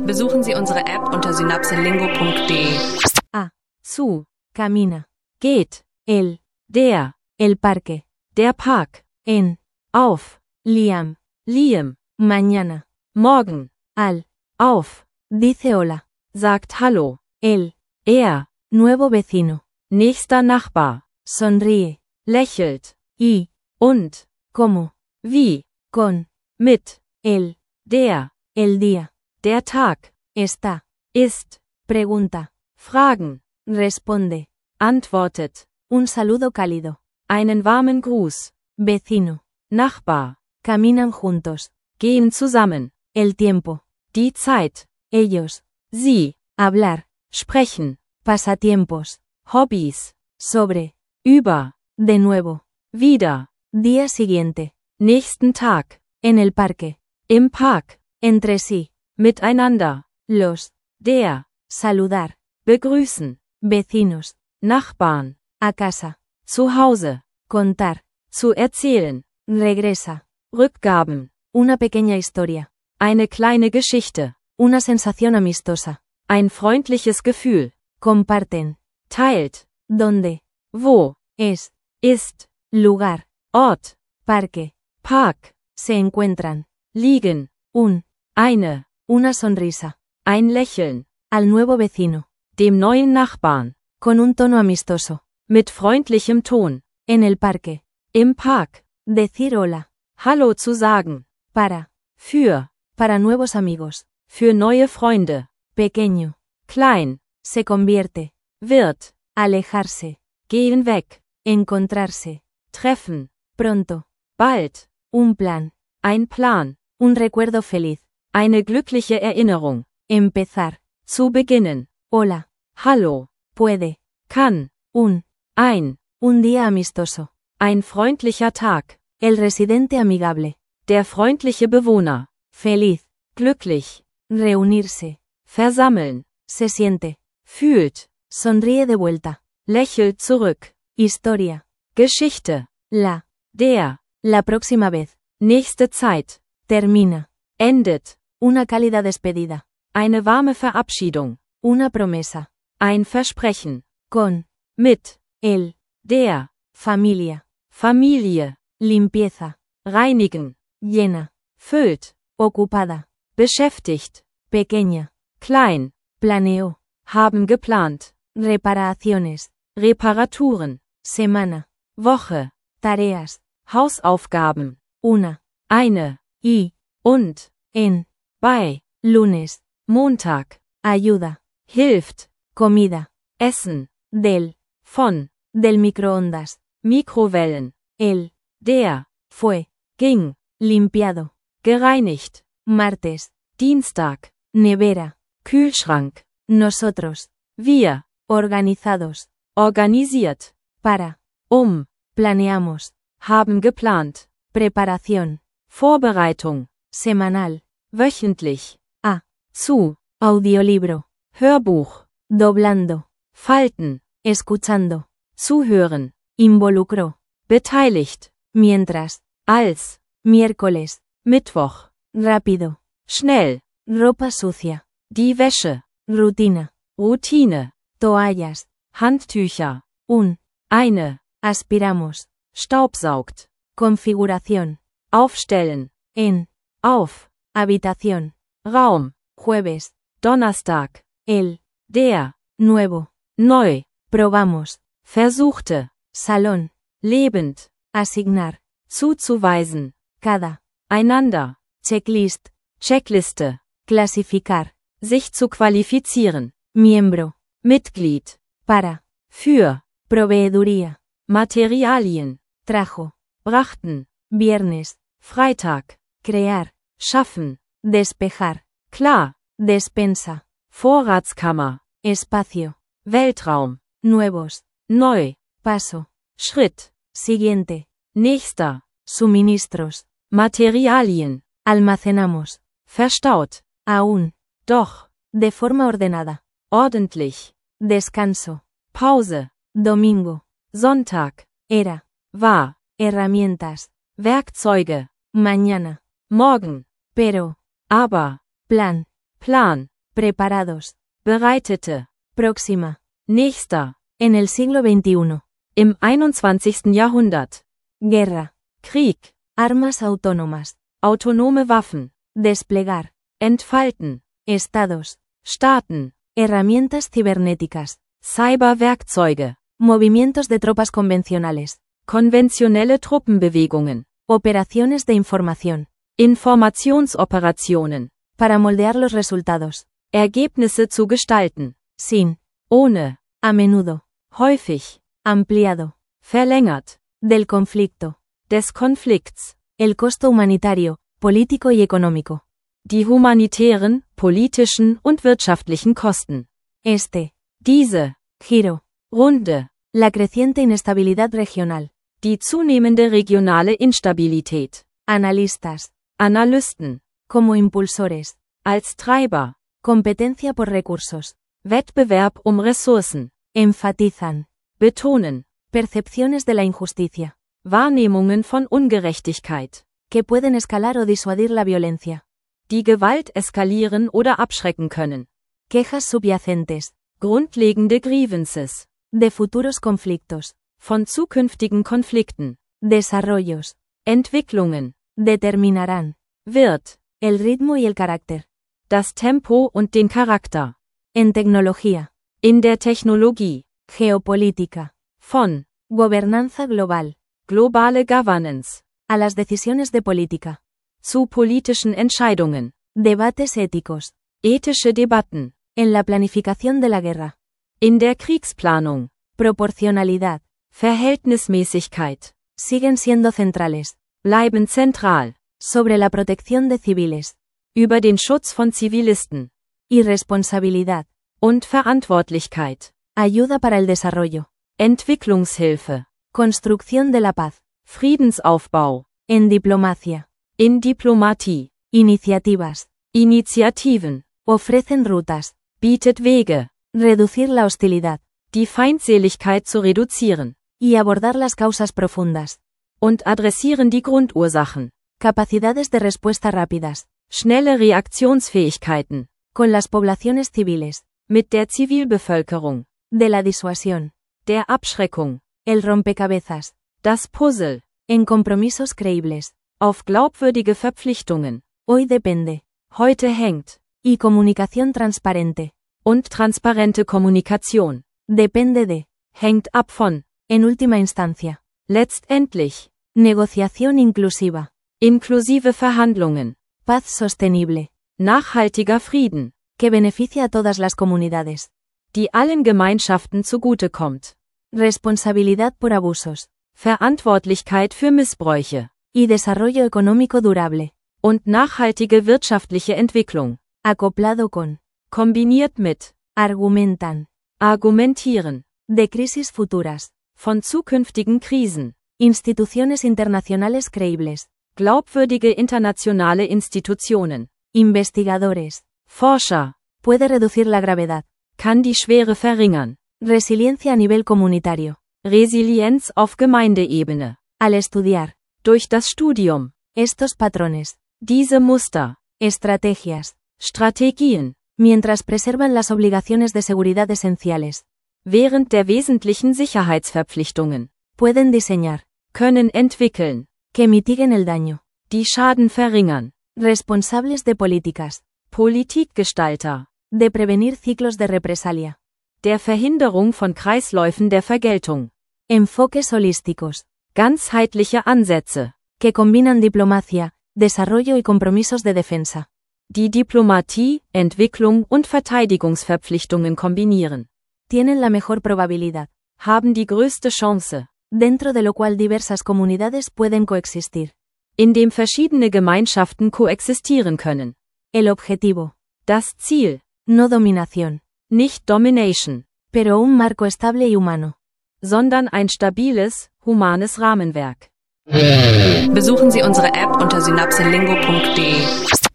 Besuchen Sie unsere App unter synapselingo.de. Su, camina, geht, el parque, der Park, auf, Liam, mañana, morgen, auf, dice hola, sagt hallo, nuevo vecino, nächster Nachbar, sonríe, lächelt, y, und, como, wie, con, mit, el día, der Tag, está, ist, pregunta, fragen, responde, antwortet, un saludo cálido, einen warmen Gruß, vecino, Nachbar, caminan juntos, gehen zusammen, el tiempo, die Zeit, ellos, sie, hablar, sprechen, pasatiempos, Hobbys, sobre, über, de nuevo, wieder, día siguiente, nächsten Tag, en el parque, im Park, entre sí, miteinander, los, der, saludar, begrüßen, vecinos, Nachbarn, a casa, zu Hause, contar, zu erzählen, regresa, Rückgaben, una pequeña historia, eine kleine Geschichte, una sensación amistosa, ein freundliches Gefühl, comparten, teilt, donde, wo, es, ist, lugar, Ort, parque, Park, se encuentran, liegen, una sonrisa, ein Lächeln, al nuevo vecino, dem neuen Nachbarn, con un tono amistoso, mit freundlichem Ton, en el parque, im Park, decir hola, hallo zu sagen, para nuevos amigos, für neue Freunde, pequeño, klein, se convierte, wird, alejarse, gehen weg, encontrarse, treffen, pronto, bald, un plan, ein Plan, un recuerdo feliz, eine glückliche Erinnerung, empezar, zu beginnen, hola, hallo, puede, kann, un día amistoso, ein freundlicher Tag, el residente amigable, der freundliche Bewohner, feliz, glücklich, reunirse, versammeln, se siente, fühlt, sonríe de vuelta, lächelt zurück, historia, Geschichte, la próxima vez, nächste Zeit, termina, endet, una cálida despedida, eine warme Verabschiedung, una promesa, ein Versprechen, con, mit, der, Familie, limpieza, reinigen, llena, füllt, ocupada, beschäftigt, pequeña, klein, planeó, haben geplant, reparaciones, Reparaturen, semana, Woche, tareas, Hausaufgaben, eine, y, und, bei, lunes, Montag, ayuda, hilft, comida, essen, del microondas, Mikrowellen, der, fue, ging, limpiado, gereinigt, martes, Dienstag, nevera, Kühlschrank, nosotros, wir, organizados, organisiert, para, planeamos, haben geplant, preparación, Vorbereitung, semanal, wöchentlich, zu, audiolibro, Hörbuch, doblando, falten, escuchando, zuhören, involucró, beteiligt, mientras, als, miércoles, Mittwoch, rápido, schnell, ropa sucia, die Wäsche, Routine, toallas, Handtücher, eine, aspiramos, staubsaugt, configuración, aufstellen, auf, habitación, Raum, jueves, Donnerstag, der, nuevo, neu, probamos, versuchte, Salón, lebend, asignar, zuzuweisen, cada, einander, Checklist, Checkliste, clasificar, sich zu qualifizieren, miembro, Mitglied, para, für, proveeduría, Materialien, trajo, brachten, viernes, Freitag, crear, schaffen, despejar, klar, despensa, Vorratskammer, espacio, Weltraum, nuevos, neu, paso, Schritt, siguiente, nächster, suministros, Materialien, almacenamos, verstaut, aún, doch, de forma ordenada, ordentlich, descanso, Pause, domingo, Sonntag, era, war, herramientas, Werkzeuge, mañana, morgen, pero, aber, plan, Preparados. bereitete, Próxima. nächster, En el siglo XXI. im 21. Jahrhundert, Guerra. Krieg, Armas autónomas. autonome Waffen, Desplegar. entfalten, Estados. Staaten, Herramientas cibernéticas. Cyberwerkzeuge, Movimientos de tropas convencionales. konventionelle Truppenbewegungen, Operaciones de información. Informationsoperationen, Para moldear los resultados. Ergebnisse zu gestalten, Sin. ohne, A menudo. häufig, Ampliado. verlängert, Del conflicto. des Konflikts, El costo humanitario, político y económico. die humanitären, politischen und wirtschaftlichen Kosten. Diese, Giro. Runde, La creciente inestabilidad regional. die zunehmende regionale Instabilität. Analistas. Analysten, Como impulsores. als Treiber, Competencia por recursos. Wettbewerb um Ressourcen, Enfatizan. betonen, Percepciones de la injusticia. Wahrnehmungen von Ungerechtigkeit, Que pueden escalar o disuadir la violencia. die Gewalt eskalieren oder abschrecken können. Quejas subyacentes. Grundlegende Grievances, De futuros conflictos. von zukünftigen Konflikten, Desarrollos. Entwicklungen, Determinarán. wird, El ritmo y el carácter. das Tempo und den Charakter. En tecnología. In der Technologie, Geopolítica. von, Gobernanza global. globale Governance, A las decisiones de política. zu politischen Entscheidungen, Debates éticos. ethische Debatten, En la planificación de la guerra. in der Kriegsplanung, Proporcionalidad. Verhältnismäßigkeit, Siguen siendo centrales. bleiben zentral, Sobre la protección de civiles. über den Schutz von Zivilisten, Y responsabilidad. und Verantwortlichkeit, Ayuda para el desarrollo. Entwicklungshilfe, Construcción de la paz. Friedensaufbau, En diplomacia. in Diplomatie, Iniciativas. Initiativen, Ofrecen rutas. bietet Wege, Reducir la hostilidad. die Feindseligkeit zu reduzieren, Y abordar las causas profundas. und adressieren die Grundursachen, Capacidades de respuesta rápidas. schnelle Reaktionsfähigkeiten, Con las poblaciones civiles. mit der Zivilbevölkerung, De la disuasión. der Abschreckung, El rompecabezas. das Puzzle, En compromisos creíbles. auf glaubwürdige Verpflichtungen, Hoy depende. heute hängt, Y comunicación transparente. und transparente Kommunikation, Depende de. hängt ab von, En última instancia. letztendlich, Negociación inclusiva. inklusive Verhandlungen, Paz sostenible. nachhaltiger Frieden, Que beneficia a todas las comunidades. die allen Gemeinschaften zugutekommt, Responsabilidad por abusos. Verantwortlichkeit für Missbräuche, Y desarrollo económico durable. und nachhaltige wirtschaftliche Entwicklung, Acoplado con. kombiniert mit, Argumentan. argumentieren, De crisis futuras. von zukünftigen Krisen, Instituciones internacionales creíbles. glaubwürdige internationale Institutionen, Investigadores. Forscher, Puede reducir la gravedad. kann die Schwere verringern, Resiliencia a nivel comunitario. Resilienz auf Gemeindeebene, Al estudiar. durch das Studium, Estos patrones. diese Muster, Estrategias. Strategien, Mientras preservan las obligaciones de seguridad esenciales. während der wesentlichen Sicherheitsverpflichtungen, Pueden diseñar. können entwickeln, Que mitiguen el daño. die Schaden verringern, Responsables de políticas. Politikgestalter, De prevenir ciclos de represalia. der Verhinderung von Kreisläufen der Vergeltung, Enfoques holísticos. ganzheitliche Ansätze, Que combinan diplomacia, desarrollo y compromisos de defensa. die Diplomatie, Entwicklung und Verteidigungsverpflichtungen kombinieren, Tienen la mejor probabilidad. haben die größte Chance, Dentro de lo cual diversas comunidades pueden coexistir. in dem verschiedene Gemeinschaften koexistieren können. El objetivo. Das Ziel, No dominación. nicht Domination, Pero un marco estable y humano. sondern ein stabiles, humanes Rahmenwerk. Besuchen Sie unsere App unter synapselingo.de.